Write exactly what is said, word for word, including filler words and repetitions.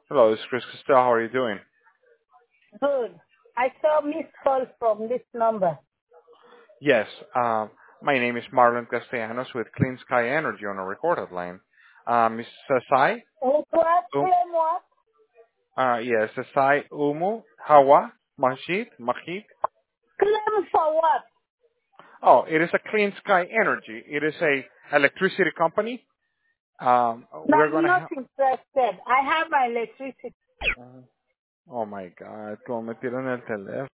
Hello, this is Chris Costello. How are you doing? Good. I saw missed call from this number. Yes, um, my name is Marlon Castellanos with Clean Sky Energy on a recorded line. Uh, Miss Sai? With what? Um, Claim what? uh, yes, Sai Umu Hawa Majid Majid. Claim for what? Oh, it is a Clean Sky Energy. It is a electricity company. Um, No, we're I'm gonna not have. interested. I have my electricity. Oh my God, como me tiran el teléfono.